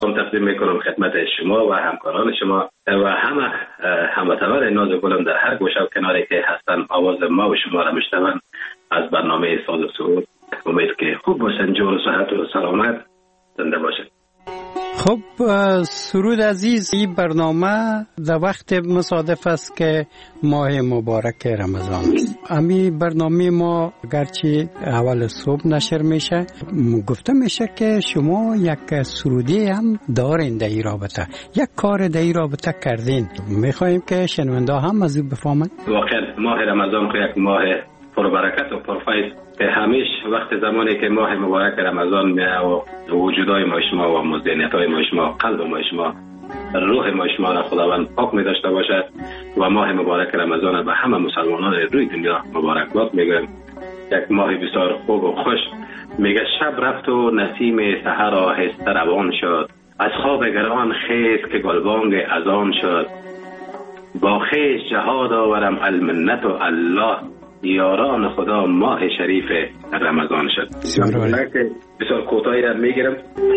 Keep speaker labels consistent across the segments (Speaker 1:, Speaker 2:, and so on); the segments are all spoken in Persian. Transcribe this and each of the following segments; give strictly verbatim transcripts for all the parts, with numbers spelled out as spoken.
Speaker 1: تقدیم میکنم خدمت شما و همکاران شما و همه هموطنان ناز گلم در هر گوشه و کناری که هستن. آواز ما و شما را میشنون از برنامه ساز و سرود. امید که خوب باشن، جور و صحت و سلامت زنده باشن.
Speaker 2: خب سرود عزیز، این برنامه در وقت مصادف است که ماه مبارک رمضان است. امی برنامه ما گرچه اول صبح نشر میشه، گفته میشه که شما یک سرودی هم دارین در این رابطه، یک کار در این رابطه کردین. میخواییم که شنونده هم از این بفهمن.
Speaker 1: واقعا ماه رمضان که یک ماه پربرکت و پرفیض که همیش وقت زمانی که ماه مبارک رمضان میاد و وجودای ما شما و مزینیتای ما شما، قلب ما شما، روح ما شما را خداوند پاک می داشته باشد و ماه مبارک رمضان به همه مسلمانان روی دنیا مبارکباد میگم. یک ماه بسیار خوب و خوش. میگه شب رفت و نسیم سحر آهسته روان شد، از خواب گران خیز که گلبانگ اذان شد. با خیش جهاد آورم المنت و الله، یاران خدا ماه شریف رمضان شد. بسیار کوتاهی را میگیرم.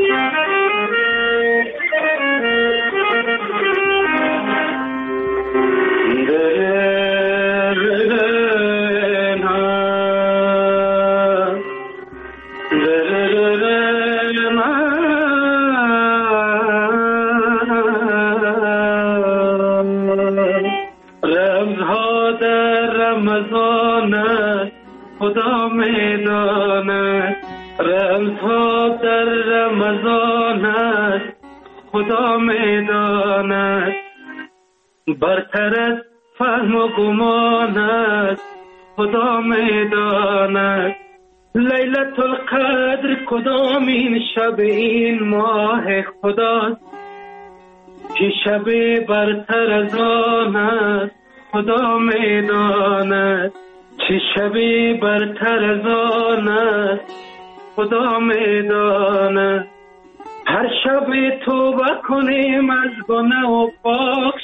Speaker 3: خدا میداند رمزها در رمضان است، خدا میداند برتر از فهم و گمان است، خدا میداند لیلت القدر کدامین شب این ماه خداست که شب برتر از آن است، خدا میداند چه شبی برتر از آن است، خدا میداند هر شب توبه کنیم از گناه و پاک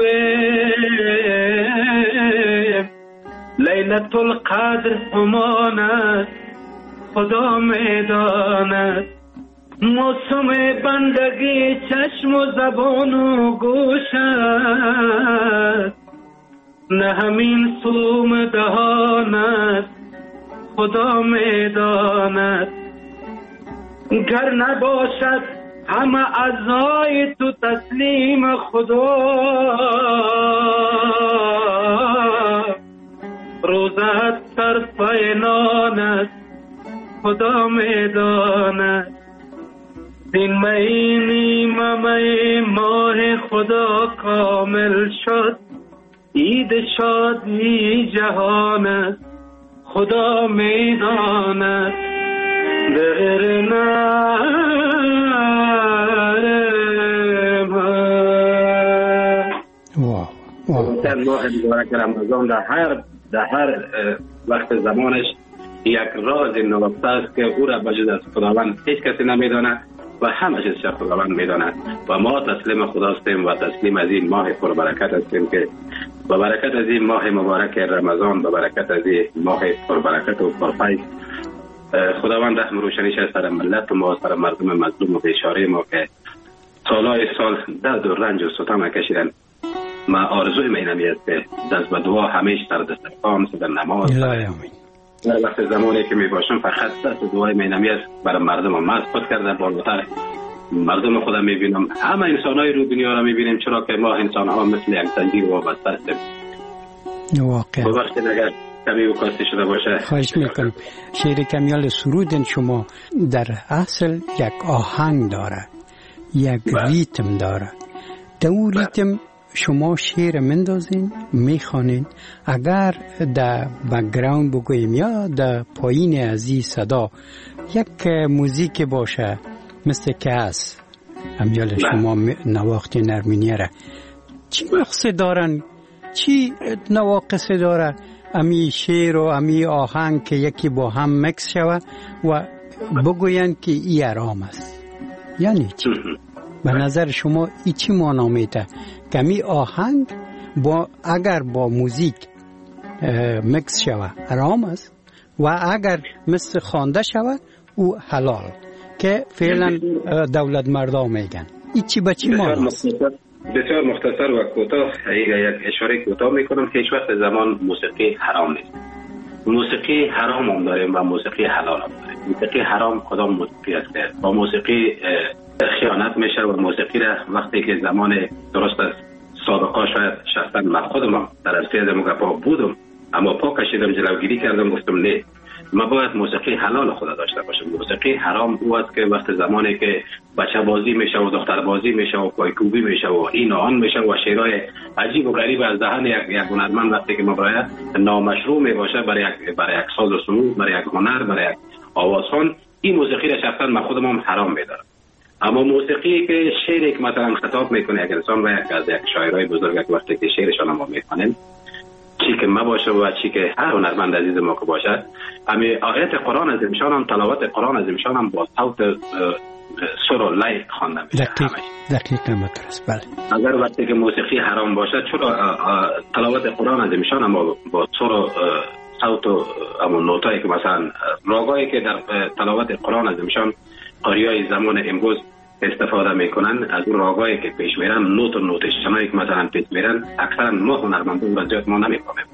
Speaker 3: شویم. لیلت القدر همان است، خدا میداند موسم بندگی چشم و زبان و گوش است، نه همین سوم دهان است، خدا میداند گر نباشد همه اعضای تو تسلیم خدا، روزت صرف نان است، خدا میداند این مهینی ممه ماه خدا کامل شد، عید شادی جهان است، خدا میداند در
Speaker 1: در ماه مبارک رمضان در هر در هر وقت زمانش یک راز نهفته است که او را بجز از خداوند هیچ کسی نمیداند و همه چیز خداوند میداند و ما تسلیم خدا هستیم و تسلیم از این ماه پربرکت هستیم که با برکت از این ماه مبارک رمضان، با برکت از این ماه پربرکت و پرفیض، خداوند رحم روشنیش سر ملت و ما سر مردم مظلوم و بیچاره ما که سالهای سال درد و رنج و ستم کشیدن. ما آرزوی می نمیاد که دست به دعا همیشه در دسترخوان در نماز در وقت زمانی که می باشم فقط دست دعای می نمیاد برای مردم. ما از خود کرده بالاتر مردم خدا می بینم، همه انسان های رو دنیا را می بینیم، چرا که ما انسان ها مثل یک زنجیر وابسته هستیم.
Speaker 2: واقعا
Speaker 1: ببخشید اگر کمی وکاسته شده باشه.
Speaker 2: خواهش میکنم. شعر کمیال سرود شما در اصل یک آهنگ داره، یک ریتم داره. در اون ریتم شما شعر مندازین، میخوانین. اگر در بکگراند بگوییم یا در پایین از این صدا یک موزیک باشه مثل که هست امیال شما نواخت نرمینیره، چی نقصه دارن؟ چی نواقصه داره امی شعر و امی آهنگ که یکی با هم مکس شوه و بگوین که ای آرام است؟ یعنی چی؟ به نظر شما ای چی معنا میده که امی آهنگ با اگر با موزیک مکس شوه آرام است و اگر مثل خوانده شوه او حلال، که فعلا دولت مردم میگن این چی به چی معناست؟
Speaker 1: بسیار مختصر و کوتاه یک اشاره کوتاه میکنم. هیچ وقت زمان موسیقی حرام نیست. موسیقی حرام هم داریم و موسیقی حلال هم داریم. موسیقی حرام کدام موسیقی است؟ با موسیقی خیانت میشه و موسیقی را وقتی که زمان درست است سابقا شاید شخصا من خودم در عرصه دموگرافی بودم اما پا کشیدم جلوگیری کردم گفتم نه ما باید موسیقی حلال خدا داشته باشیم. موسیقی حرام او است که وقت زمانی که بچه بازی میشه و دختر بازی میشه و پایکوبی میشه و این و آن میشه و شعرهای عجیب و غریب از دهن یک یک هنرمند وقتی که مباید نامشروع میباشه برای یک برای یک ساز و سرود، برای یک هنر، برای یک آوازخوان، این موسیقی را شخصا من خودم هم حرام میدارم. اما موسیقی که شعری که مثلا خطاب میکنه یک انسان و یک از یک شاعرای بزرگ وقتی که شعرشان ما میخوانیم چی که ما باشه و چی که هر هنرمند عزیز ما که باشد، امی آیت قرآن از امشان هم تلاوت قرآن از امشان هم با صوت سر و لای خوانده میشه.
Speaker 2: دقیق دقیقا مدرس. بله.
Speaker 1: اگر وقتی که موسیقی حرام باشد چرا تلاوت قرآن از امشان هم با سر و صوت و همون نوتایی که مثلا راگایی که در تلاوت قرآن از امشان قاریای زمان امروز استفاده میکنن از اون راگایی که پیش میرن نوت و نوتشنایی که مثلا پیش میرن اکثرا ما هنرمندان و زیاد ما نمیفهمیم.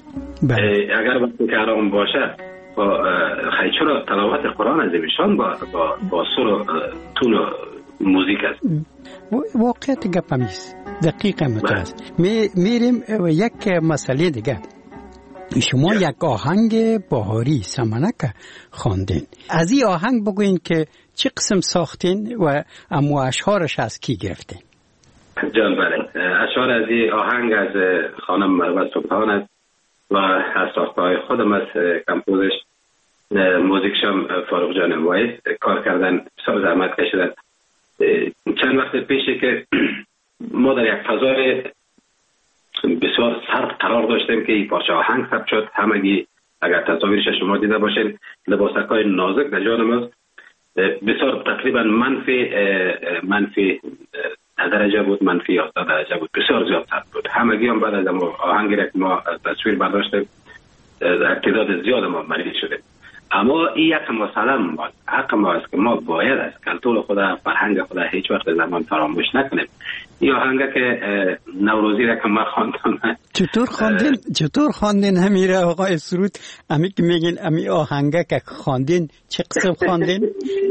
Speaker 1: اگر وقتی که حرام باشه با خیلی چرا تلاوت قرآن از ایشان با با با سر و تون و موزیک است.
Speaker 2: واقعیت گپ همیست. دقیقا مترس. می میریم یک مسئله دیگه. شما یک آهنگ بهاری سمنک خواندین. از این آهنگ بگوین که چه قسم ساختین و امو اشعارش از کی گرفتین؟
Speaker 1: جان بله، اشعار از این آهنگ از خانم مروت سبحان است و از ساختهای خودم از کمپوزش موزیکشم فاروق جان وایس کار کردن، بسیار زحمت کشیدن. چند وقت پیشه که ما در یک فضای بسیار سرد قرار داشتیم که این پارچه آهنگ ثبت شد. همگی اگر تصاویرش شما دیده باشین لباسکای نازک در جان ما بسیار تقریبا منفی منفی درجه بود، منفی یازده درجه بود، بسیار زیاد سرد بود. همگی هم بعد از آهنگی که ما تصویر برداشتیم تعداد زیاد ما مریض شدیم. اما این یک مسئله ما حق ما است که ما باید از کلتور خدا، فرهنگ خدا هیچ وقت زمان فراموش نکنیم. این آهنگ که نوروزی را که ما خواندم
Speaker 2: چطور خواندین؟ چطور خواندین همیره آقای سرود؟ امی که میگین امی آهنگ که خواندین چه قسم خواندین؟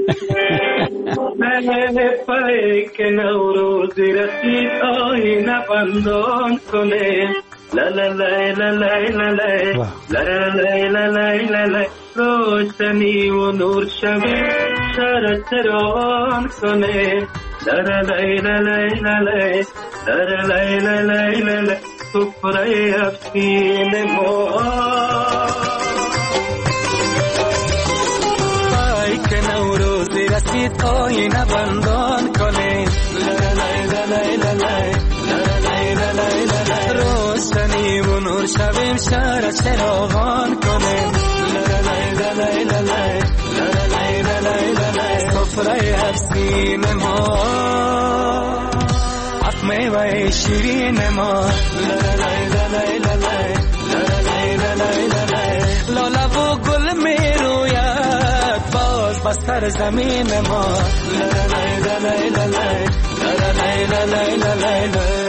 Speaker 3: پای که نوروزی رسید آینه بندان کنه لا لا لا لا لا لا لا لا لا لا روشنی و نور شبی شهر تران کنه لا لا لا لا لا لا لا لا لا لا سفره افسین ما پای که نوروزی رسید آینه بندان کنه لا لا لا لا لا لا روشنی و نور شبیم شهر چراغان کنه لا لا لا لا لا لا لا سفره افسین ما اف میوه شیرین ما لا لا لا لا لا لاله و گل میروید باز بستر زمین ما لا لا لا لا لا لا لا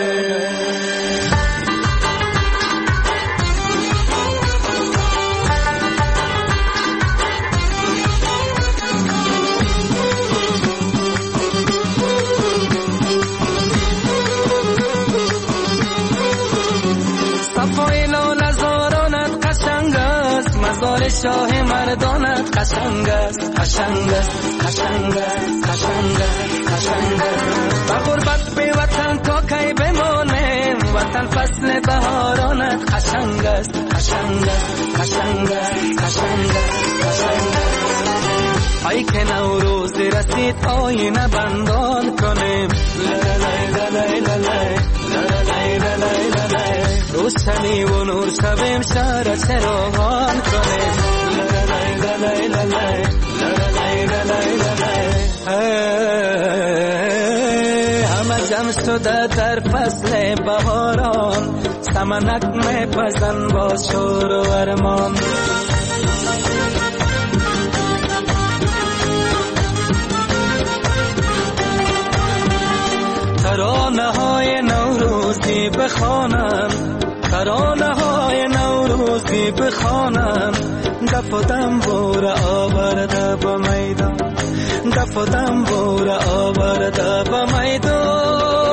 Speaker 3: مزار شاه مردانت قشنگ است قشنگ است قشنگ است قشنگ است قشنگ است با غربت به وطن تا کی بمانیم وطن فصل بهارانت قشنگ است قشنگ است قشنگ است قشنگ است قشنگ است ای که نوروز رسید آینه بندان کنیم لا لا لا لا لا لا لا روشنی و نور شبیم شهر چراغان کنیم لا لا لا لا لا لا لا همه جمع شده در فصل بهاران سمنک میپزن با شور و ارمان نوروزی بخوانم، ترانه های نوروزی بخوانم، دف و دنبور آورده به میدان، دف و دنبور آورده به میدان.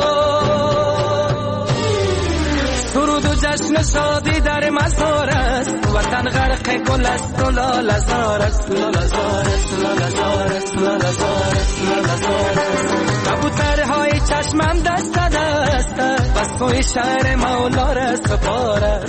Speaker 3: سرود و جشن شادی در مزار است، وطن غرق گل است و لاله‌زار است، لاله‌زار است، لاله‌زار است، لاله‌زار است، لاله‌زار است. کبوترهای چشمم دست دست بس کوی شهر مولا را سپاره،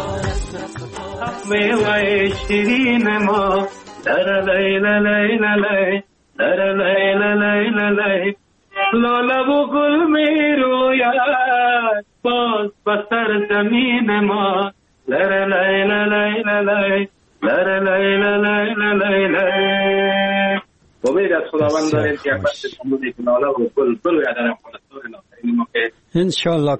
Speaker 1: میوه شیرین ما در لیل لیل لیل در لیل لیل لیل، لاله و گل می روید باز بسر زمین ما در لیل لیل لیل در لیل لیل لیل. امید از خداوند داریم که یک وقت سمودی که لاله و گل بروید در افغانستان نازنین ما که
Speaker 2: انشاءالله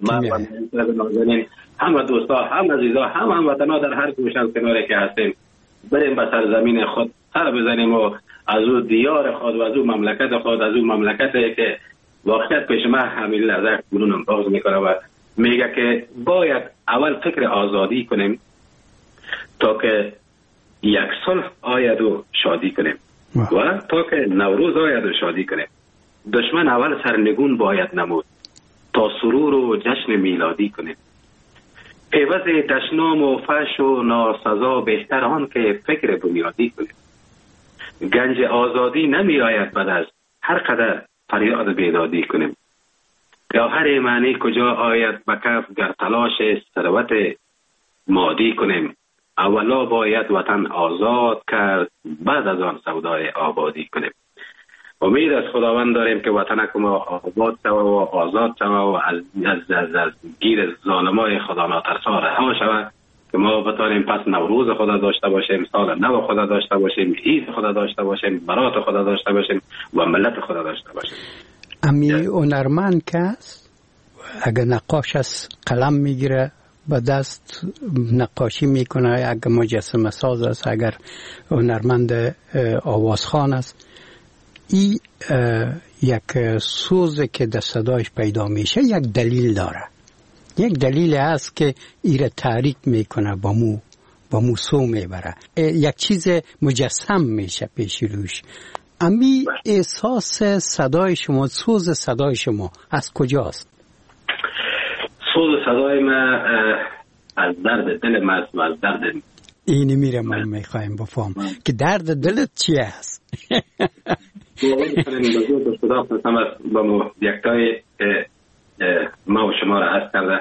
Speaker 1: که همه دوستا، همه عزیزا، همه هموطنا در هر گوشه از کناری که هستیم بریم به سرزمین خود سر بزنیم و از او دیار خود و از او مملکت خود، از او مملکتی که واقعیت پیش من همین لحظه گلونم باز میکنه و میگه که باید اول فکر آزادی کنیم تا که یک صلح آید و شادی کنیم و تا که نوروز آید و شادی کنیم. دشمن اول سرنگون باید نمود تا سرور و جشن میلادی کنیم. عوض دشنام و فحش و ناسزا بهتر آن که فکر بنیادی کنیم. گنج آزادی نمی آید بعد از هر قدر فریاد بیدادی کنیم. گوهر معنی کجا آید به کف گر تلاش ثروت مادی کنیم. اولا باید وطن آزاد کرد بعد از آن سودای آبادی کنیم. امید از خداوند داریم که وطن ما آباد شود و آزاد شود و از, از, از, از گیر ظالمای خدا ناترسا رها شود که ما بتانیم پس نوروز خدا داشته باشیم، سال نو خدا داشته باشیم، عید خدا داشته باشیم، برات خدا داشته باشیم و ملت خدا داشته باشیم.
Speaker 2: امی هنرمند که است اگر نقاش از قلم میگیره با دست نقاشی میکنه، اگر مجسمه ساز است، اگر هنرمند آوازخوان است، این یک سوز که در صدایش پیدا میشه یک دلیل داره. یک دلیل هست که ایره تحریک میکنه، با مو با مو سو میبره، یک چیز مجسم میشه پیش روش. امی احساس صدای شما، سوز صدای شما از کجاست؟
Speaker 1: سوز صدای من از درد دل من است و از درد
Speaker 2: اینی میره ما میخوایم بفهم که درد دلت چی است؟
Speaker 1: خدا قسم است با ما یکتای ما و شما را عرض کرده.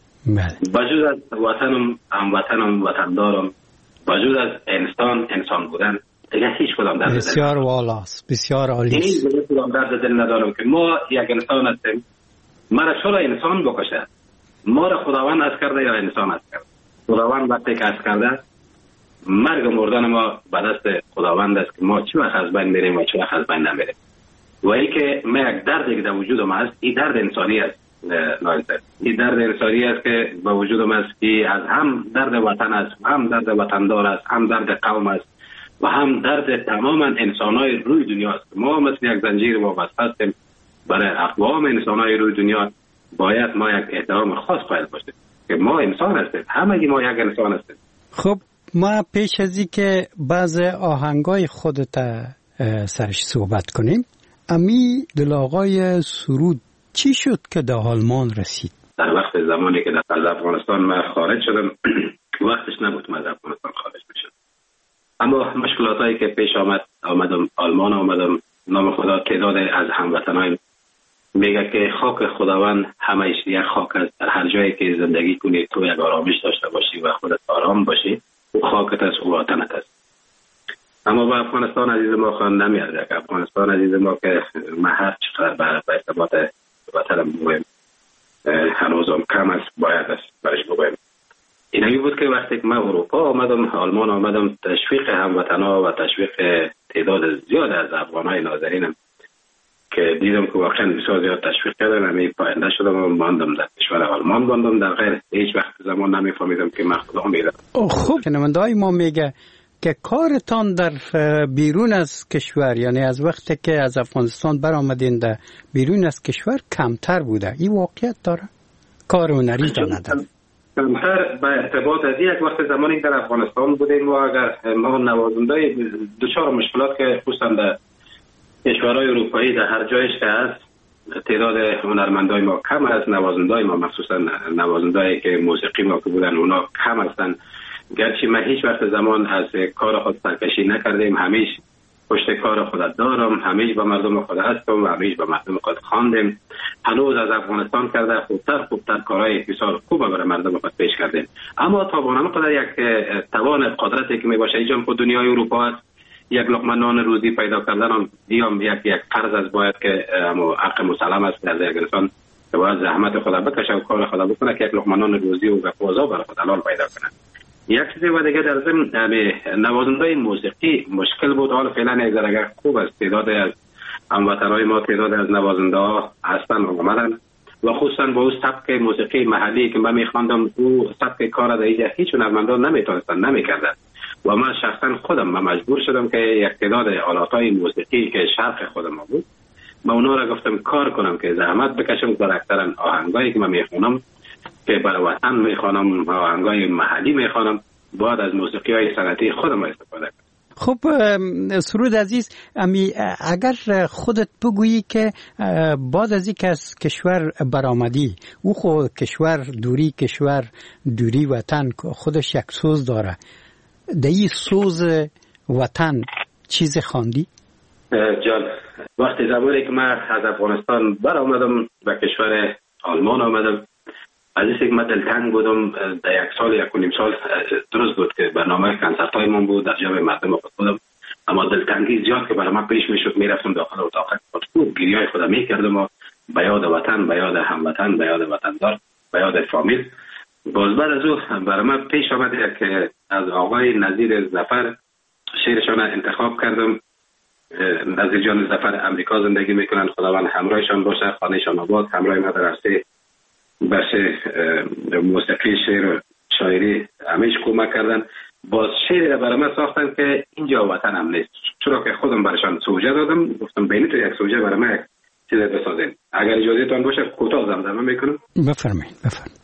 Speaker 1: بجز از وطنم، هموطنم، وطندارم، بجز از انسان انسان بودن دیگه هیچ کدام درد دل
Speaker 2: بسیار والاست، بسیار عالی است.
Speaker 1: هیچ کدام درد دل ندارم که ما یک انسان هستیم، مرا چرا انسان بکشه؟ ما را خداوند از کرده یا انسان از کرده؟ خداوند وقتی که از کرده مرگ و مردن ما به دست خداوند است که ما چه وقت از بین میریم و چه وقت از بین نمیریم. و ای که ما یک دردی که در وجود ما است، این درد انسانی است. این درد انسانی است که به وجود ما است که از هم درد وطن است، هم درد وطندار است، هم درد قوم است و هم درد تماما انسانای روی دنیا است. ما مثل یک زنجیر وابسته هستیم برای اقوام انسانای روی دنیا. باید ما یک احترام خاص قائل باشیم که ما انسان هستیم، همگی ما یک انسان هستیم.
Speaker 2: خب ما پیش از این که بعض آهنگای خودت سرش صحبت کنیم، امی دل آقای سرود چی شد که در آلمان رسید؟
Speaker 1: در وقت زمانی که در افغانستان من خارج شدم وقتش نبود من از افغانستان خارج بشم، اما مشکلاتایی که پیش آمد آمدم آلمان آمدم. نام خدا تعداد از هموطنان میگه که خاک خداوند همیشه یک خاک است. در هر جایی که زندگی کنی تو یک آرامش داشته باشی و خودت آرام باشی، او خاکت است، او وطنت است. اما با افغانستان عزیز ما خوان نمیاد. افغانستان عزیز ما که ما هر چقدر به ارتباط وطنم بگویم هنوزم کم است، باید است برش بگویم. اینمی بود که وقتی که من اروپا آمدم، آلمان آمدم، تشویق هموطنا و تشویق تعداد زیاد از افغانای ناظرینم که دیدم که واقعا بسیار زیاد تشویق کردن، همی پاینده شدم و ماندم در کشور آلمان ماندم. در غیر هیچ وقت زمان نمیفهمیدم که من خدا میرم.
Speaker 2: خب شنونده‌های ما میگه که کارتان در بیرون از کشور، یعنی از وقتی که از افغانستان برآمدین در بیرون از کشور کمتر بوده. این واقعیت داره؟ کار هنری تا ندارم.
Speaker 1: کمتر به ارتباط از یک وقت زمانی در افغانستان بودیم و اگر ما نوازنده دوچار مشکلات که خصوصا در کشورهای اروپایی در هر جایش که هست تعداد هنرمندای ما کم است، نوازندای ما مخصوصا نوازندایی که موسیقی ما که بودن اونا کم هستن. گرچه ما هیچ وقت زمان از کار خود سرکشی نکردیم، همیش پشت کار خود دارم، همیش با مردم خود هستم و همیش با مردم خود خواندیم. هنوز از افغانستان کرده خوبتر خوبتر کارهای بسیار خوب برای مردم خود پیش کردیم. اما تا بانم قدر یک توان قدرتی که می باشه ایجام خود دنیای اروپا است، یک لقمه نان روزی پیدا کردن هم دیام یک یک قرض از باید که حق مسلم است از یک انسان که باید زحمت خود بکشه و کار خود بکنه که یک لقمه نان روزی و غذا برای خود حلال پیدا کنه. یک چیزی و دیگه در ضمن نوازنده موسیقی مشکل بود. حالا فعلا یک ذره خوب است، تعداد از هموطنهای ما تعداد از نوازنده ها هستن و آمدن و خصوصا با اون سبک موسیقی محلی که من میخواندم او سبک کار دیگه هیچ هنرمندان نمیتونستن نمیکردن و من شخصا خودم من مجبور شدم که یک تعداد آلاتهای موسیقی که شرق خودم بود من اونا را گفتم کار کنم که زحمت بکشم در اکثرا آهنگایی که من میخونم که برای وطن میخوانم، آهنگای محلی میخوانم، باید از موسیقی های سنتی خودم استفاده کنم.
Speaker 2: خب سرود عزیز، امی اگر خودت بگویی که بعد از اینکه از کشور برآمدی، او خود کشور دوری کشور دوری وطن خودش یک سوز داره، در این سوز وطن چیز خواندی؟
Speaker 1: جان، وقتی زمانی که من از افغانستان برآمدم و کشور آلمان آمدم، از اینکه من دلتنگ بودم، در یک سال یک و نیم سال درست بود که برنامه کنسرت های من بود در جمع مردم خود بودم، اما دلتنگی زیاد که برای من پیش میشد، میرفتم داخل اتاق خود خوب گریه خودم میکردم و به یاد وطن، به یاد هموطن، به یاد وطندار، به یاد فامیل. باز بعد از او برای من پیش آمد که از آقای نظیر ظفر شعرشان انتخاب کردم. نظیر جان ظفر امریکا زندگی میکنن، خداوند همراهشان باشه، خانهشان آباد، همراه ما در عرصه بس موسیقی شعر و شاعری همیش کمک کردن. باز شعری را برای من ساختن که اینجا وطن هم نیست، چرا که خودم برایشان سوژه دادم، گفتم بینی تو یک سوژه برای من یک چیز بسازین. اگر اجازه تان باشه کوتاه زمزمه میکنم.
Speaker 2: بفرمایید بفرمایید.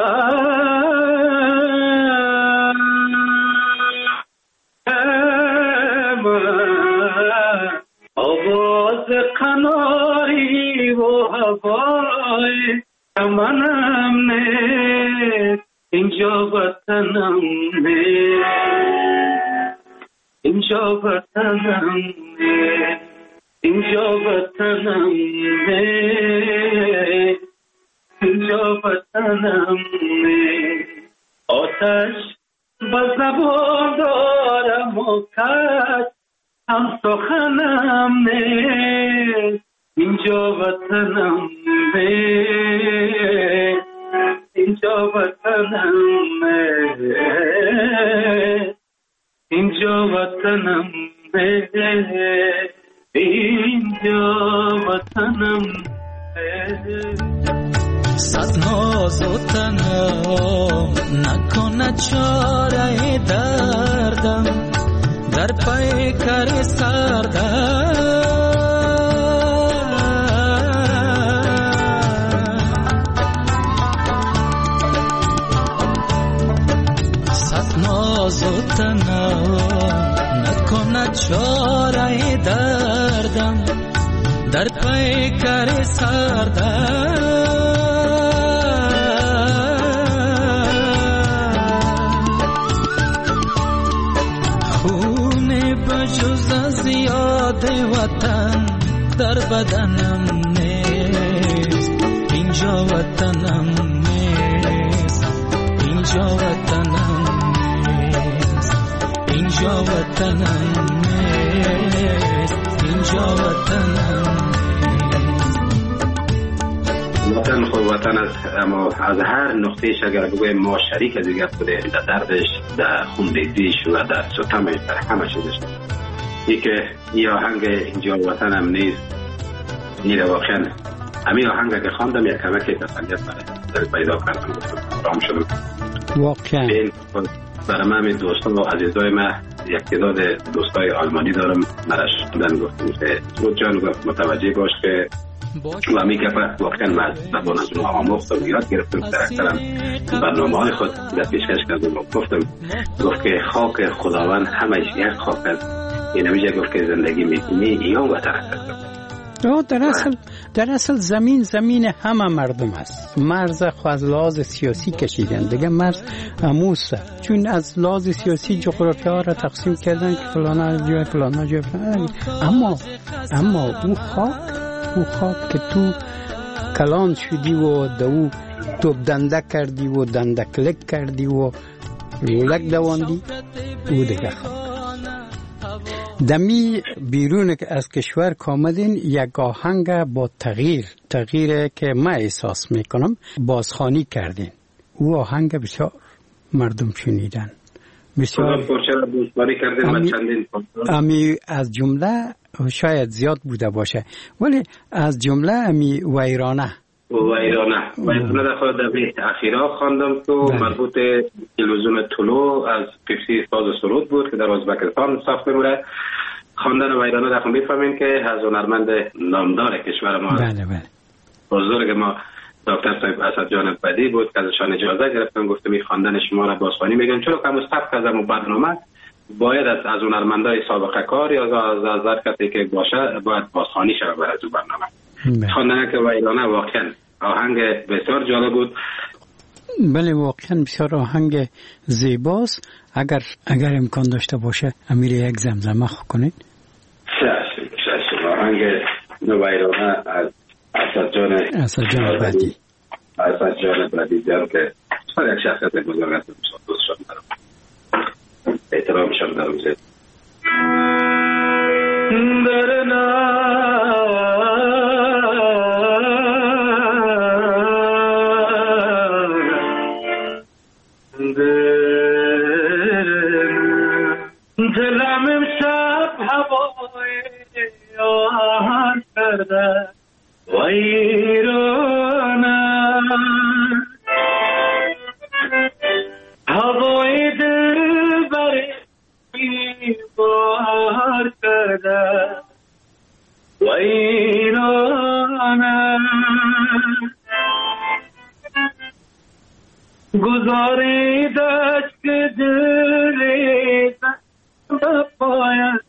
Speaker 1: آواز قناری و هوای منم نیست، اینجا وطنم نیست، اینجا وطنم نیست، اینجا وطنم نیست، اینجا وطنم نیست. آتش با زبان دارم و کس هم سخنم نیست، اینجا وطنم نیست، اینجا وطنم نیست، اینجا وطنم نیست، اینجا وطنم نیست.
Speaker 3: صد ناز و تنم نکنه چاره دردم، در پیکر سردم تنم نکنه چاره دردم، در پیکر سردم خونه بجز از یاد وطن در بدنم نیست، اینجا وطنم نیست، اینجا وطنم اینجا وطنم نیست، اینجا وطنم نیست.
Speaker 1: وطن خود وطن است، اما از هر نقطهش اگر بگویم ما شریک دیگر بودیم در دردش، در خونریزیش و در ستمش، در همه چیزش. این که این آهنگ اینجا وطنم نیست، این واقعا همین آهنگ که خواندم یک کمک تسلیت برای پیدا کردم، رام شدم
Speaker 2: واقعا.
Speaker 1: برای من همین دوستان و عزیزای من یک تعداد دوستای آلمانی دارم، مرش بودن گفتم که سرود جان گفت متوجه باش که و می که واقعا من از زبان از اون آموختم و یاد گرفتم. در اکثرم برنامه های خود در پیشکش کردم و گفتم گفت که خاک خداوند همش یک خاک است. این همیشه گفت که زندگی میکنی ایام وطن است.
Speaker 2: در اصل در اصل زمین زمین همه مردم است. مرز خو از لحاظ سیاسی کشیدن دیگه، مرز اموسه، چون از لحاظ سیاسی جغرافیا را تقسیم کردن که فلانا جای فلانا جای فلانا. اما اما او خاک او خاک که تو کلان شدی و دو تو دنده کردی و دنده کلک کردی و لک دواندی، او دیگه خاک. دمی بیرون از کشور کامدین یک آهنگ با تغییر تغییر که من احساس میکنم بازخوانی کردین. او آهنگ بسیار مردم شنیدن، بسیار
Speaker 1: بازخوانی کردین. من چندین
Speaker 2: امی از جمله شاید زیاد بوده باشه، ولی از جمله امی ویرانه
Speaker 1: ویرانه ویرانه در خود دبی اخیرا خواندم تو مربوط تلویزیون طلوع از قفسی ساز سرود بود که در ازبکستان ساخته بوده. خواندن ویرانه در خود میفهمیم که از هنرمند نامدار کشور ما
Speaker 2: بله بله
Speaker 1: بزرگ ما دکتر صاحب اسد جان بدی بود که ازشان اجازه گرفتم، گفته می خواندن شما را بازخوانی میگم، چون که مستحق از اون برنامه باید از از هنرمندای سابقه کار یا از از هر کسی که باشه باید بازخوانی شود برای از برنامه. خواندن که ویرانه واقعا آهنگ بسیار جالب بود.
Speaker 2: بله واقعا بسیار آهنگ زیباست. اگر اگر امکان داشته باشه امیر یک زمزمه خو کنید.
Speaker 1: چشم چشم. آهنگ ویرانه از اسد جان
Speaker 2: اسد جان بدی
Speaker 1: اسد جان بدی جان که یک شخصیت بزرگ است، دوستشان دارم، احترامشان دارم زیاد. درنا دلم امشب هوای آهن کرده ویرانه، هوای دل بری بار کرده ویرانه، گذاریدش که دلی بپاید،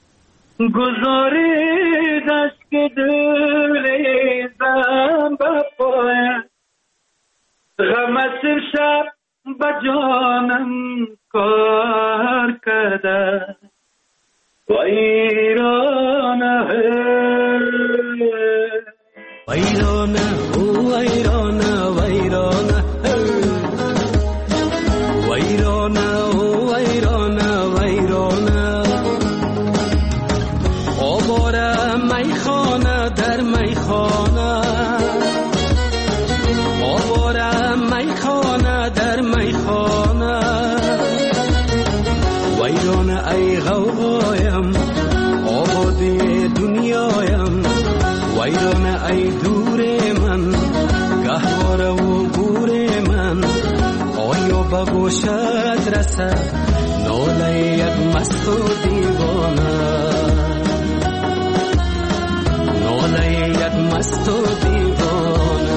Speaker 1: گذاریدش که دلی زن بپاید، غمت شب بجانم کار کرده ویرانه ویرانه ویرانه ویرانه ویرانه ویرانه ویرانه آواره میخانه در میخانه، آواره میخانه در میخانه، ویرانه ای غوغایم آبادی دنیایم، ویرانه ای دور من گهواره و گور من، آیا به گوشت رسد ناله یک مست و دیوانه، ناله یک مست و دیوانه.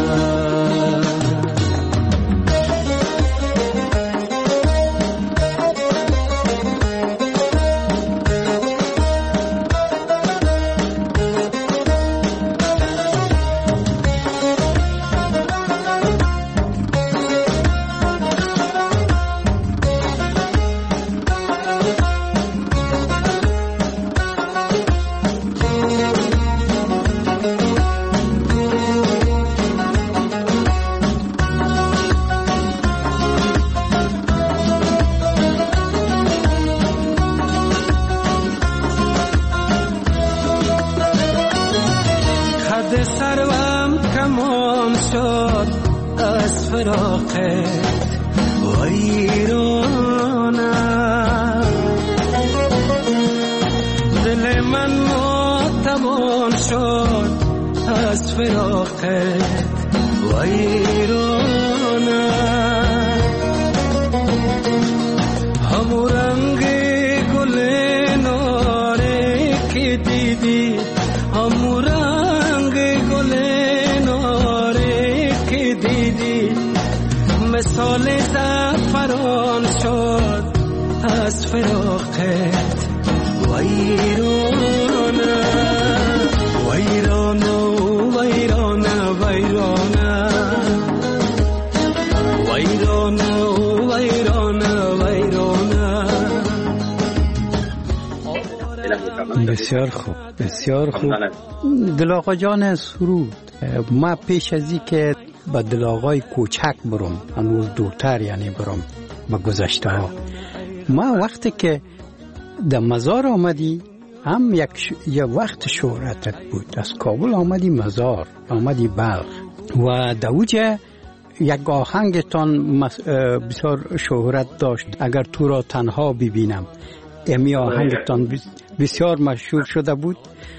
Speaker 3: همو رنگ گل فراقت ویرانه ویرانه ویرانه ویرانه ویرانه ویرانه ویرانه.
Speaker 2: بسیار خوب بسیار خوب دل آقا جان سرود. ما پیش از این که با دل آقای کوچک برم هنوز دورتر یعنی برم با گذشته ها، ما وقتی که در مزار آمدی هم یک ش... یک وقت شهرتت بود، از کابل آمدی مزار آمدی بلخ و دوجه یک آهنگتان مس... بسیار شهرت داشت، اگر تو را تنها ببینم. امی آهنگتان بسیار مشهور شده بود.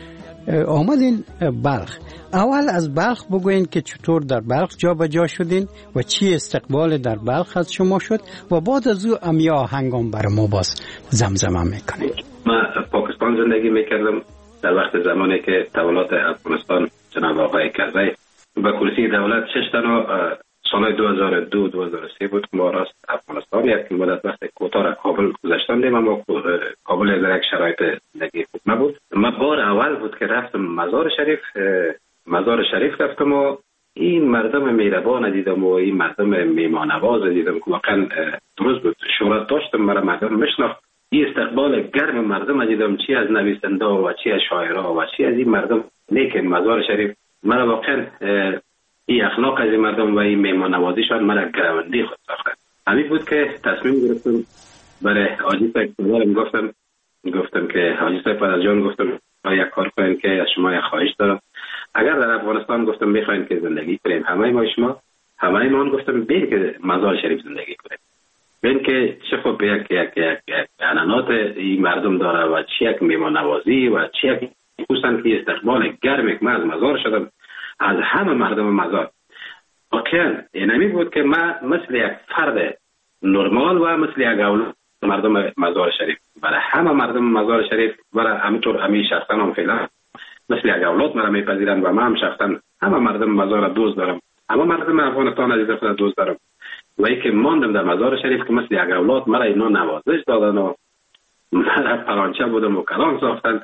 Speaker 2: آمدین بلخ. اول از بلخ بگوین که چطور در بلخ جا به جا شدین و چی استقبال در بلخ از شما شد و بعد از او امی آهنگان بر ما باز زمزمه میکنین.
Speaker 1: من پاکستان زندگی میکردم در وقت زمانی که دولت افغانستان جناب آقای کرزی به کرسی دولت شش تنها سال دو هزار و دو دو هزار و سه بود که ما راست افغانستان یک مدت وقت کوتاه کابل گذاشتندیم، اما کابل در یک شرایط زندگی خوب نبود. ما بار اول بود که رفتم مزار شریف مزار شریف رفتم و این مردم مهربان دیدم و این مردم میهمانواز دیدم که واقعا درست بود، شهرت داشتم، مرا مردم میشناخت. این استقبال گرم مردم دیدم، چی از نویسنده و چی از شاعرها و چی از این مردم. لیکن مزار شریف مرا واقعا این اخلاق از این مردم و این مهمانوازیشان مرا گروندی خود ساخت. همین بود که تصمیم گرفتم برای حاجی صاحب گفتم گفتم که حاجی صاحب از جان گفتم یک کار کنین که از شما یک خواهش دارم. اگر در افغانستان گفتم میخواین که زندگی کنیم همه ما شما همه ما گفتم بین که مزار شریف زندگی کنیم، بین که چه خوب یک یک یک یک عنعنات این مردم داره و چه یک مهمانوازی و چه یک خصوصا که استقبال گرمی که من از مزار شدم از همه مردم مزار. واقعا اینمی بود که من مثل یک فرد نرمال و مثل یک اولاد مردم مزار شریف برای همه مردم مزار شریف برای همینطور همین شخصا هم فعلا مثل یک اولاد مرا میپذیرند و من هم شخصا همه مردم مزار دوست دارم، همه مردم افغانستان عزیز خود دوست دارم و ای که ماندم در مزار شریف که مثل یک اولاد مرا اینا نوازش دادن و مرا پرانچه بودم و کلان ساختن.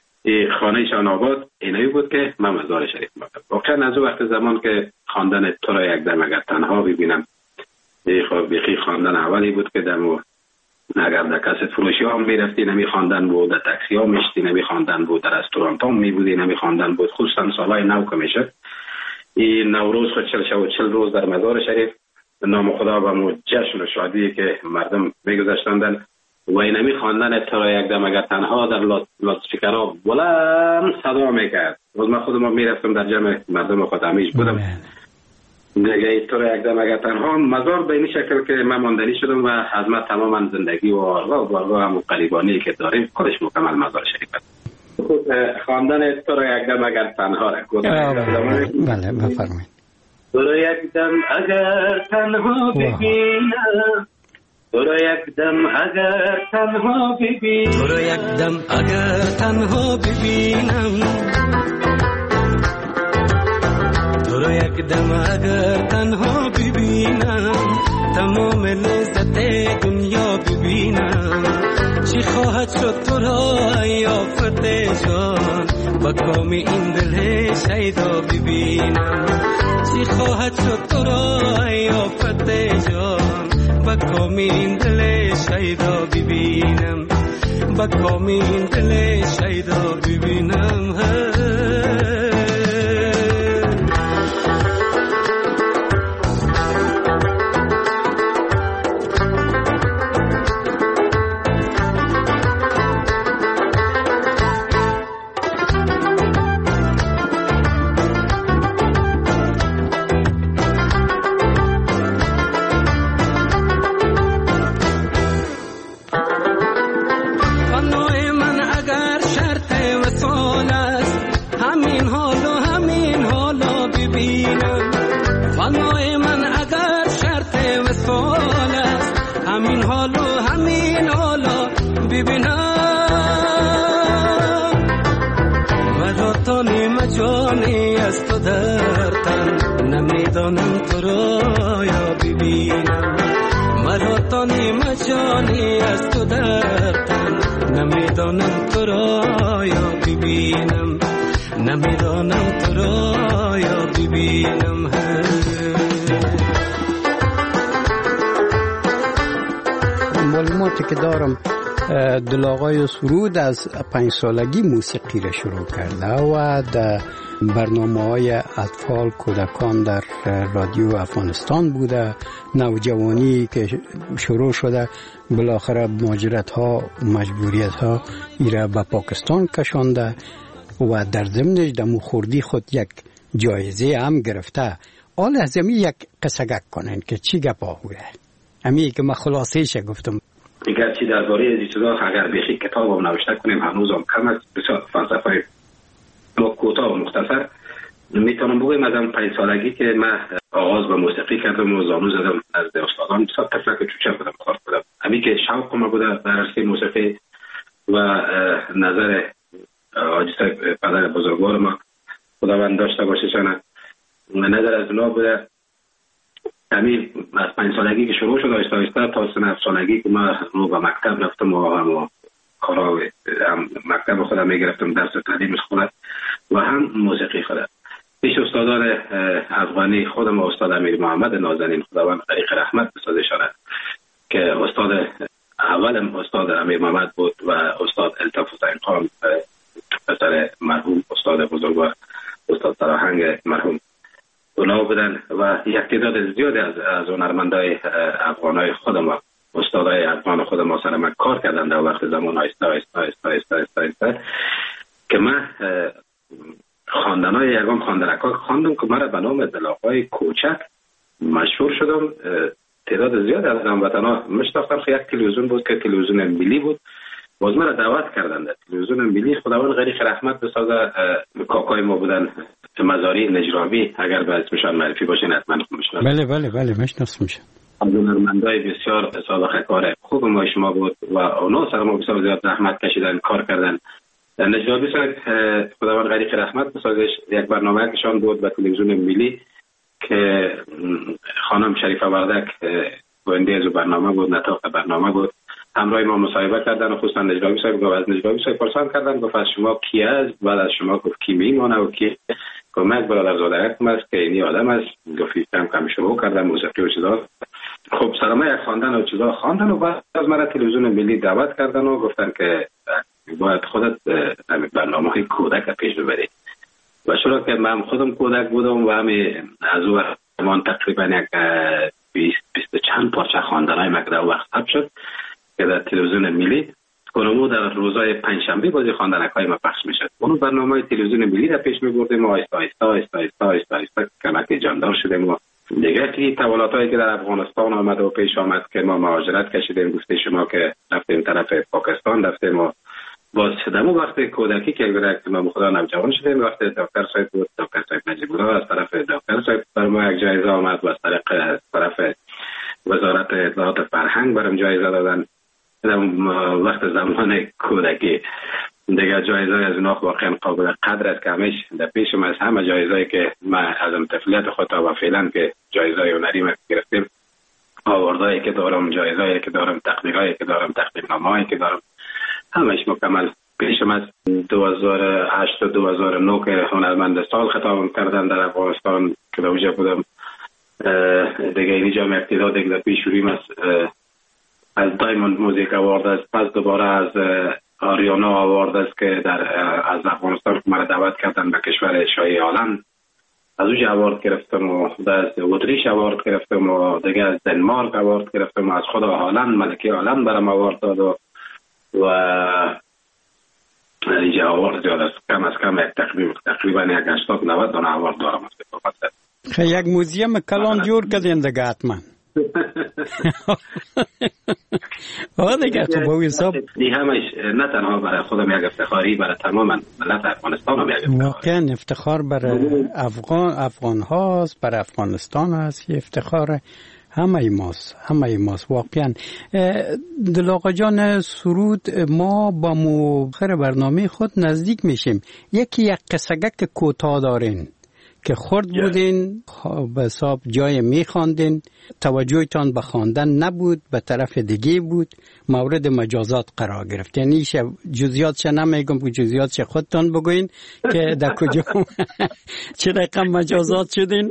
Speaker 1: خانه شان آباد اینایی بود که من مزار شریف ماندم. واقعا از وقت زمان که خواندن تو را یک دم اگر تنها ببینم بیخی خواندن اولی بود که دمو اگر در کست فروشی ها هم میرفتی نمی خواندن بود، در تاکسی ها میشتی نمی خواندن بود، در رستوران ها می بودی نمی خواندن بود. خصوصا سالهای نو که میشد این نوروز خود چل شو چل روز در مزار شریف نام خدا و مو جشن و شادی که مردم میگذاشتندن و این نمی خواندن تو را یک دم اگر تنها در لاسپیکرها بلند صدا میکرد. روز من خودم میرفتم در جمع مردم خود همیش بودم دیگه تو را یک دم اگر تنها مزار به این شکل که من ماندنی شدم و از من تماما زندگی و آرگاه و بارگاه هم قریبانی که داریم خودش مکمل مزار شریف است. خواندن تو را یک دم اگر تنها را
Speaker 2: بله بفرمایید.
Speaker 1: تو را یک دم اگر تنها ببینم، تو را یک دم اگر تنها ببینم،
Speaker 3: تو را یک دم اگر تنها ببینم، تو را یک دم اگر تنها ببینم، تمام لذت دنیا ببینم. چی خواهد شد تو را یافت جان، با کام این دل شیدا ببینم. چی خواهد شد تو را یافت جان، با کام این دل شیدا ببینم، با کام این دل شیدا ببینم. جانی از تو در تن نمیدانم تو را یا ببینم، مرا تا نیم جانی از تو در نمیدانم تو را یا ببینم نمیدانم تو را یا ببینم
Speaker 2: معلوماتی که دارم دلاغای سرود از پنج سالگی موسیقی را شروع کرده و در برنامه های اطفال کودکان در رادیو افغانستان بوده. نوجوانی که شروع شده بالاخره مهاجرت ها مجبوریت ها ایره به پاکستان کشانده و در ضمنش دمو خوردی خود یک جایزه هم گرفته. آل از امی یک قصه گک کنن که چی گپا بوده امی که من خلاصه‌اش گفتم.
Speaker 1: دیگر چی درباره این چیزا اگر بخی کتاب هم نوشته کنیم هنوز هم کم است. بسیار فلسفه ما کوتاه و مختصر میتونم بگویم از اون پنج سالگی که من آغاز به موسیقی کردم و زانو زدم از استادان. بسیار تفلک چوچه بودم کار بودم. امی که شوق ما بوده در عرصه موسیقی و نظر حاجی صاحب پدر بزرگوار ما خداوند داشته باشه چنه نظر از اونا بوده. همین از پنج سالگی که شروع شد آیسته آیسته تا سه هفت سالگی که من رو به مکتب رفتم و هم کارا هم مکتب خودم میگرفتم درس تعلیم خودم و هم موسیقی خودم. پیش استادان افغانی خودم و استاد امیر محمد نازنین خداوند غریق رحمت بسازشانه که استاد اولم استاد امیر محمد بود و استاد الطاف حسین خان پسر مرحوم استاد بزرگوار استاد سراهنگ مرحوم اونا بودن و یک تعداد زیادی از از هنرمندای افغانای خودم و استادای افغان خودم ما سر من کار کردن در وقت زمان آیسته آیسته آیسته آیسته آیسته آیسته که من خواندنای یگان خواندنکا خواندم که مرا به نام دلاغای کوچک مشهور شدم. تعداد زیاد از هموطنا میشناختم. یک تلویزیون بود که تلویزیون ملی بود، باز مرا دعوت کردن در تلویزیون ملی خداوند غریق رحمت بسازه. کاکای ما بودن مزاری نجرابی، اگر به اسمشان معرفی باشین حتما میشناسید.
Speaker 2: بله بله بله میشناسم.
Speaker 1: هنرمندای بسیار سابقه کار خوب ما شما بود و اونا سر ما بسیار زیاد زحمت کشیدن کار کردن. نجرابی صاحب خداوند غریق رحمت بسازش یک برنامه کشان بود به تلویزیون ملی که خانم شریفه وردک گوینده از برنامه بود، نطاق برنامه بود. همراه ما مصاحبه کردن و خصوصا نجرابی صاحب گفت از نجرابی صاحب پرسان کردن گفت از شما کی است؟ بعد از شما گفت کی میمونه و کی کمک برادرزاده یک است که اینی آدم است. گفت کم کم شروع کردن موسیقی و چیزا. خب سرما یک خواندن و چیزا خواندن و بعد از مرا تلویزیون ملی دعوت کردن و گفتن که باید خودت برنامه‌های کودک پیش ببری و شروع که من خودم کودک بودم و همین از اون زمان تقریبا یک بیست بیست چند پارچه خواندنای من در وقت ثبت شد که در تلویزیون ملی کنمو در روزهای پنجشنبه بازی خواندنکای ما پخش میشد. اون برنامه تلویزیون ملی در پیش میبردیم و آیسته آیسته آیسته آیسته آیسته آیسته کمک جاندار شدیم و دیگه که تولاتایی که در افغانستان آمد و پیش آمد که ما مهاجرت کشیدیم. گفته شما که رفتیم طرف پاکستان رفتیم و باز شدم و وقتی کودکی که گرفت ما خدا نوجوان شدیم. وقتی دکتر صاحب بود دکتر صاحب نجیب الله از طرف دکتر صاحب بر ما یک جایزه آمد و از طریق طرف وزارت اطلاعات فرهنگ برام جایزه دادن. در وقت زمان کودکی دیگه جایزه از اونا واقعا قابل قدر است که همیشه در پیشم از همه جایزه‌ای که ما از طفولیت خود تا فعلا که جایزه هنری ما گرفتیم آوردایی که دارم جایزه‌ای که دارم تقدیرایی که دارم تقدیرنامه‌ای که دارم همش مکمل پیشم از دو هزار و هشت و دو هزار و نه که هنرمند سال خطاب کردن در افغانستان که در اونجا بودم. دیگه اینجا هم اقتدار دیگه در پیش شوریم از از دایموند موزیک آوارد است. پس دوباره از آریانا آوارد است که در از افغانستان مرا دعوت کردن به کشور شاهی هلند. از اونجا آوارد گرفتم و از اتریش آوارد گرفتم و دیگه از دنمارک آوارد گرفتم و از خود هلند ملکه هلند برام آوارد داد و و اینجا آوارد زیاد است. کم از کم یک تقریبا تقریبا یک هشتاد نود دانه آوارد دارم است.
Speaker 2: خیلی یک موزیم کلان جور کردین دیگه حتما. ها دیگه تو با حساب
Speaker 1: دی همش نه تنها برای خودم یک افتخاری برای تمام ملت افغانستان هم یک افتخار.
Speaker 2: واقعا افتخار برای افغان افغان هاست، برای افغانستان هست. افتخار همه ماست همه ماست واقعا. دلاغا جان سرود ما با مؤخر برنامه خود نزدیک میشیم. یکی یک قصه‌گک کوتاه دارین که خرد بودین به حساب جای میخواندین، توجهتان به خواندن نبود، به طرف دیگه بود، مورد مجازات قرار گرفت. یعنی جزئیاتش نمیگم که جزئیاتش خودتان بگوین که در کجا چه رقم مجازات شدین.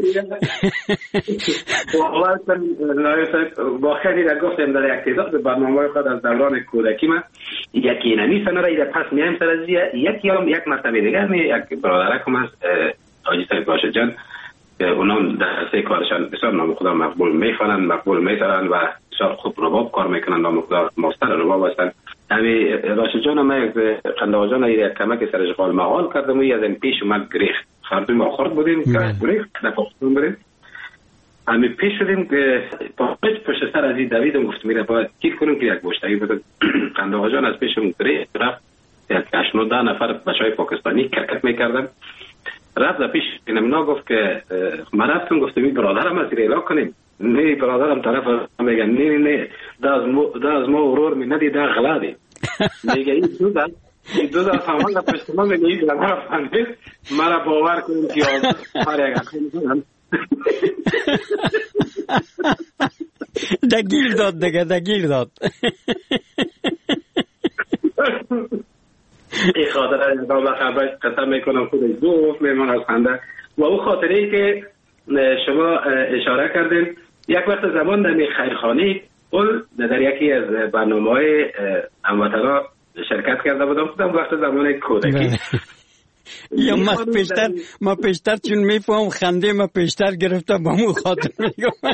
Speaker 1: با خیلی را گفتم در یک تعداد برنامه خود از دوران کودکی من یکی نمی سنره ایده پس میایم سر از یکی هم یک مرتبه دیگر می یک برادرکم از حاجی صاحب باشه جان که اونا در سه کارشان بسیار نام خدا مقبول میخوانن، مقبول میترن و بسیار خوب رباب کار میکنن، نام خدا مستر رباب هستن. همی راشد جان هم یک قنداغ جان یک کمک سرش قال مقال کردم و از این پیش اومد گریخت خردوی ما خورد بودیم که گریخت در پاکستان بودیم. همی پیش شدیم که پاپش پشت سر از این دویدم گفت میره باید کیل کنیم که یک بوشتگی بود. قنداغ جان از پیشم گریخت رفت، یک هشت ده نفر بچه های پاکستانی کرکت میکردن. رفت در پیش اینم گفت که من رفتم گفتم این برادرم از ریلا کنیم. نه برادرم طرف میگه نه نه ده از ما ورور می ندی ده غلادی. میگه این دو ده این دو ده سامان در پشت ما میگه این برادر فهمید مرا باور کنیم که هر یک اخیلی کنم.
Speaker 2: دگیر داد دیگه دگیر داد.
Speaker 1: این خاطره از دام خبرش قسم میکنم خودش دوست میمان از خنده و او خاطره ای که شما اشاره کردین یک وقت زمان در خیرخانه اول در یکی از برنامه های هموطنا شرکت کرده بودم خودم وقت زمان کودکی.
Speaker 2: یا ما پیشتر ما پیشتر چون میفهم خنده ما پیشتر گرفته با مو خاطر میگم.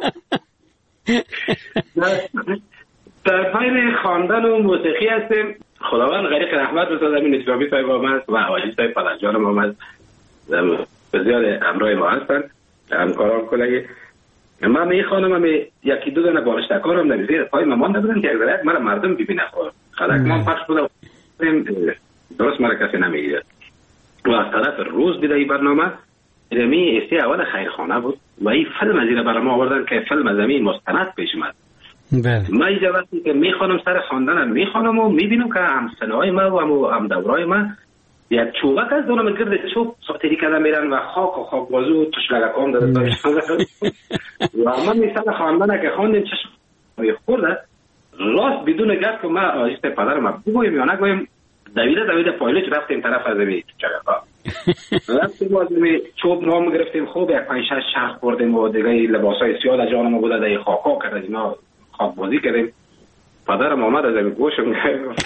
Speaker 1: در پایین خواندن و موسیقی هستیم. خداوند غریق رحمت بسازد امین اسلامی صاحب آمد و حاجی صاحب پدرجان هم آمد بسیار همراه ما هستن همکاران کلگی. من میخوانم هم یکی دو دانه بانشتکارم نمیزیر پای من مانده بودن که اگر مرا مردم ببینه خلق من پخش بودم درست مرا کسی نمیگیره و از طرف روز بیده ای برنامه می استی اول خیرخانه بود و این فیلم از این برنامه آوردن که فیلم از زمین مستند پیش اومد. من اینجا وقتی که میخوانم سر خواندنم میخوانم و میبینم که همسنهای ما و هم دورای ما یک چوبک از دونم گرد چوب ساعتی کردن میرن و خاک و خاک بازو تشلگکام داده داشتن و من میسن خواندن که خواندیم چشم خورده راست بدون گفت که ما آجیست پدرم بگویم یا نگویم دویده دویده پایلوچ رفتیم طرف از می چگکا رفتیم از می چوب نام گرفتیم خوب یک پنج شش شخ بردیم و دیگه لباسای سیاه جان ما بوده در خاکا کرد از اینا خواب بازی کردیم. پدرم آمد از این گوشم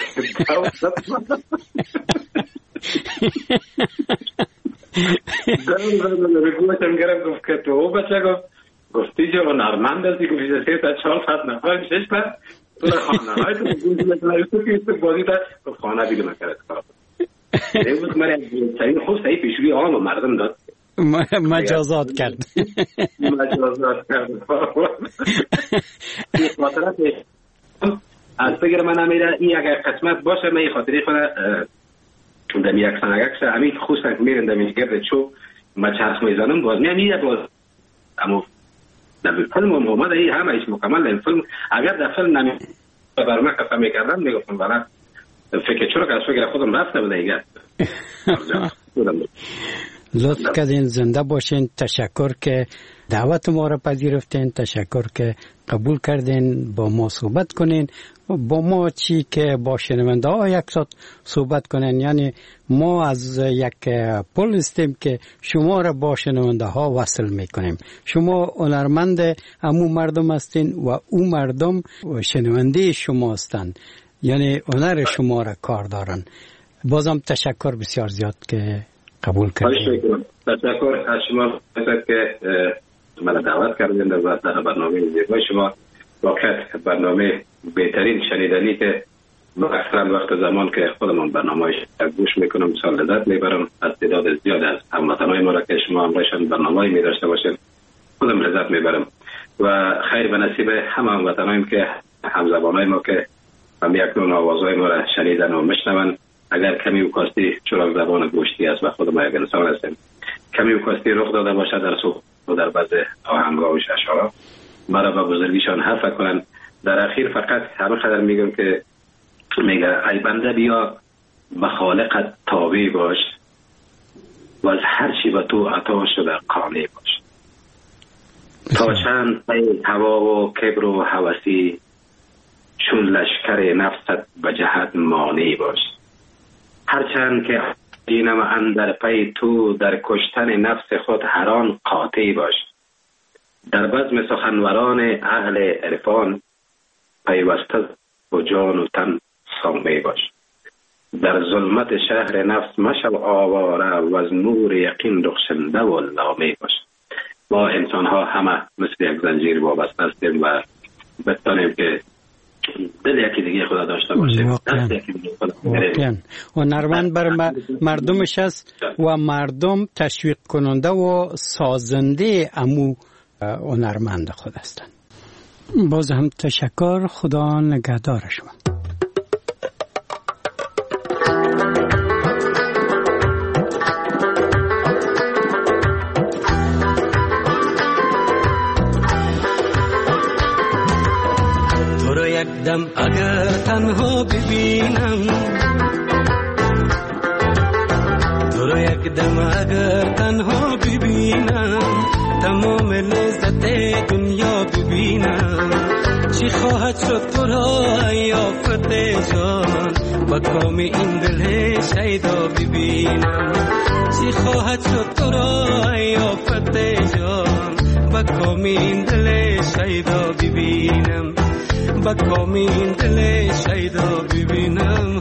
Speaker 1: گوشم گرم گفت که تو بچه گفت گفتی جو نرمند هستی گفتی سه تا چهار پس نفر شش پس تو را خانه های تو گوشم که تو بازی تا گفت خانه بیدو نکرد کار این بود مرا چایی خوب سعی پیشوی آم و مردم داد
Speaker 2: مجازات کرد
Speaker 1: مجازات کرد این خاطرات از فکر من نمیره این اگر قسمت باشه من این خاطری خود دمی یک سنگکش همین خوستن که میرن دمی گرد چوب ما چرخ میزنم باز میره باز اما در فیلم هم اومده این همه ایش مکمل در فیلم اگر در فیلم نمی بر من قسم میکردم میگفتم برای فکر چرا که از فکر خودم رفته بوده ایگر
Speaker 2: لطف کردین زنده باشین. تشکر که دعوت ما را پذیرفتین، تشکر که قبول کردین با ما صحبت کنین با ما چی که با شنونده ها یک ساعت صحبت کنین. یعنی ما از یک پل هستیم که شما را با شنونده ها وصل میکنیم. شما هنرمند همون مردم هستین و اون مردم شنونده شما هستند، یعنی هنر شما را کار دارن. بازم تشکر بسیار زیاد که قبول کردین.
Speaker 1: تشکر از شما که من دعوت کردین در برنامه زیبای شما. واقعا برنامه بهترین شنیدنی که اکثرا وقت زمان که خودمان برنامه‌اش گوش میکنم سال لذت میبرم از تعداد زیاد از هموطنان ما را که شما همراهشان برنامه‌ای می‌داشته باشین خودم لذت میبرم و خیر به نصیب همه هموطنانیم که همزبانای ما که هم یکنون آوازهای ما را شنیدن و میشنون. اگر کمی اوکاستی چراغ زبان گوشتی است و خود ما یک انسان هستیم کمی اوکاستی رخ داده باشد در صحبت و در بعض آهنگ‌ها و اشعارها مرا به بزرگیشان حفظ کنن. در اخیر فقط همه قدر میگم که میگه ای بنده بیا به خالقت تابع باش و از هر چی به تو عطا شده قانع باش. تا چند پی هوا و کبر و هوسی، چون لشکر نفست به جهت مانع باش. هرچند که اینم اندر پی تو، در کشتن نفس خود هران قاطع باش. در بزم سخنوران اهل عرفان، پیوسته و جان و تن سامع باش. در ظلمت شهر نفس مشو آواره، و از نور یقین رخشنده و لامع باش. ما انسان ها همه مثل یک زنجیر وابسته هستیم و بتانیم که دل یکی دیگه خدا داشته باشیم.
Speaker 2: واقعا هنرمند بر مردمش است و مردم تشویق کننده و سازنده امو هنرمند خود هستند. باز هم تشکر. خدا نگهدار شما.
Speaker 3: دم اگر تنها ببینم، تو رو یک دم اگر تنها ببینم، تمام لذت دنیا ببینم. چی خواهد شد تو را یافت جان، با کام این دل شیدا ببینم. چی خواهد شد تو را یافت جان، با کام این دل شیدا ببینم. با کامین دل شیدا ببینم.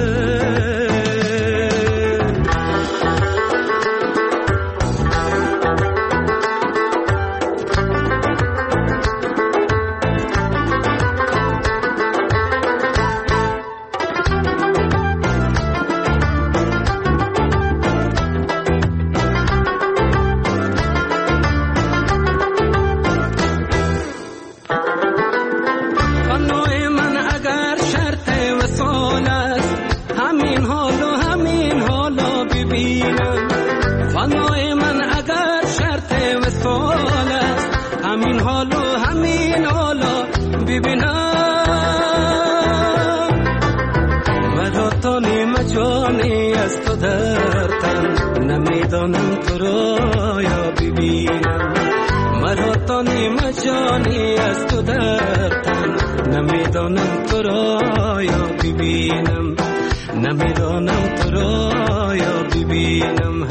Speaker 3: نمیدانم تو را یا ببینم، مرا تا نیم جانی از تو در تن. نمیدانم تو را یا ببینم، نمیدانم تو را یا ببینم.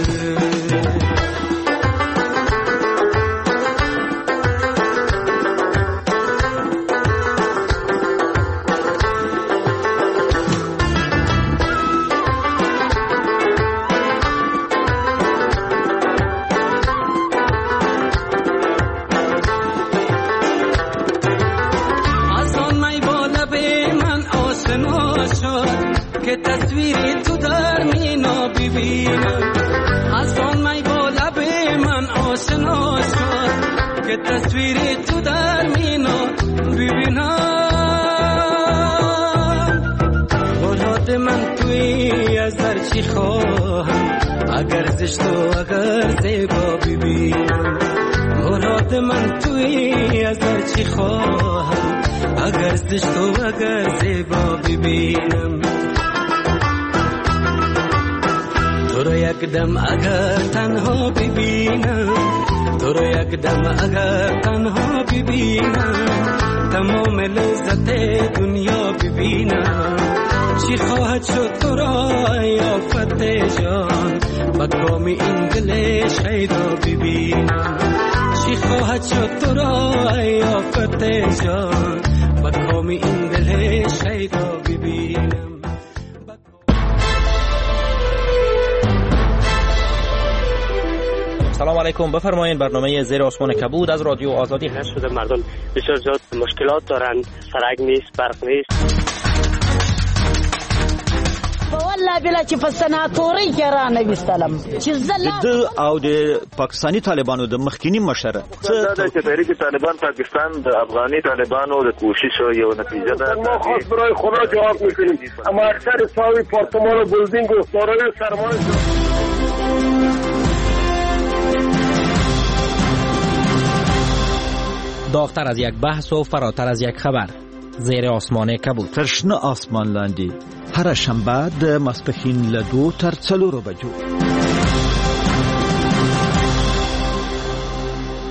Speaker 3: که تصویری تو در مینا ببینم، از آن می با لب من آشنا شد. که تصویری تو در مینا ببینم، مراد من توی از هر چی خواهم، اگر زشت و اگر زیبا ببینم. مراد من توی از هر چی خواهم، اگر زشت و اگر زیبا ببینم. تو رو یک دم اگر تنها ببینم، تو رو یک دم اگر تنها ببینم، تمام لذت دنیا ببینم. چی خواهد شد تو را یافت جان، با کام این دل شیدا ببینم. چی خواهد شد تو را یافت جان، با کام این دل شیدا ببینم.
Speaker 4: سلام علیکم، بفرمایید. برنامه زیر آسمان کبود از رادیو آزادی
Speaker 5: هست. شده مردم بسیار زیاد مشکلات دارند، سرک نیست، برق نیست.
Speaker 6: والله بلا چې په سناتوري کې را نویستلم چې زله
Speaker 7: د او د پاکستانی طالبانو د مخکینی مشر
Speaker 8: څه د تحریک طالبان پاکستان د افغاني طالبانو د کوشش یو نتیجه ده.
Speaker 9: ما خاص برای خدا جواب میکنیم، اما اکثر ساوی پارتمان و بلدینگ و دارای سرمایه
Speaker 4: داغتر از یک بحث و فراتر از یک خبر. زیر آسمان کبود،
Speaker 7: ترشنه آسمان لاندی، هر شنبه د ماسپښین له دوه تر څلورو بجو.